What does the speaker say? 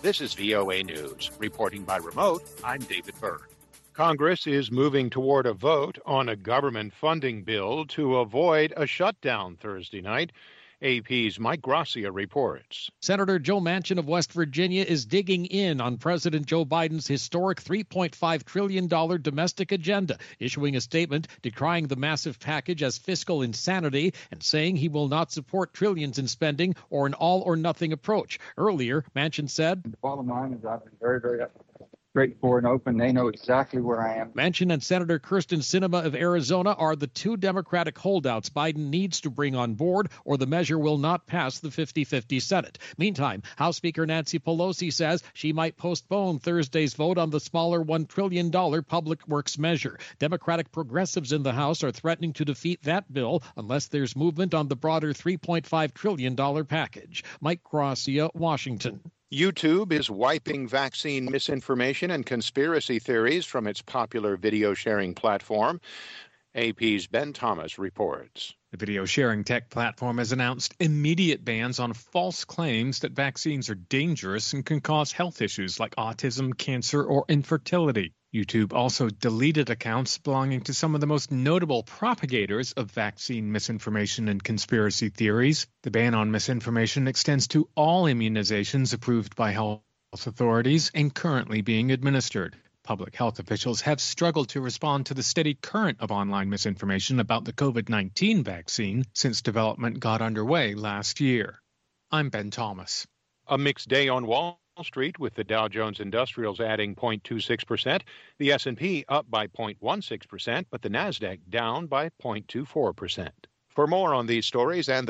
This is VOA News. Reporting by remote, I'm David Byrne. Congress is moving toward a vote on a government funding bill to avoid a shutdown Thursday night. AP's Mike Gracia reports. Senator Joe Manchin of West Virginia is digging in on President Joe Biden's historic $3.5 trillion domestic agenda, issuing a statement decrying the massive package as fiscal insanity and saying he will not support trillions in spending or an all-or-nothing approach. Earlier, Manchin said, "The bottom line is I've been very straightforward and open. They know exactly where I am." Manchin and Senator Kyrsten Sinema of Arizona are the two Democratic holdouts Biden needs to bring on board, or the measure will not pass the 50-50 Senate. Meantime, House Speaker Nancy Pelosi says she might postpone Thursday's vote on the smaller $1 trillion public works measure. Democratic progressives in the House are threatening to defeat that bill unless there's movement on the broader $3.5 trillion package. Mike Gracia, Washington. YouTube is wiping vaccine misinformation and conspiracy theories from its popular video sharing platform. AP's Ben Thomas reports. The video sharing tech platform has announced immediate bans on false claims that vaccines are dangerous and can cause health issues like autism, cancer, or infertility. YouTube also deleted accounts belonging to some of the most notable propagators of vaccine misinformation and conspiracy theories. The ban on misinformation extends to all immunizations approved by health authorities and currently being administered. Public health officials have struggled to respond to the steady current of online misinformation about the COVID-19 vaccine since development got underway last year. I'm Ben Thomas. A mixed day on Wall Street, with the Dow Jones Industrials adding 0.26%, the S&P up by 0.16%, but the Nasdaq down by 0.24%. For more on these stories and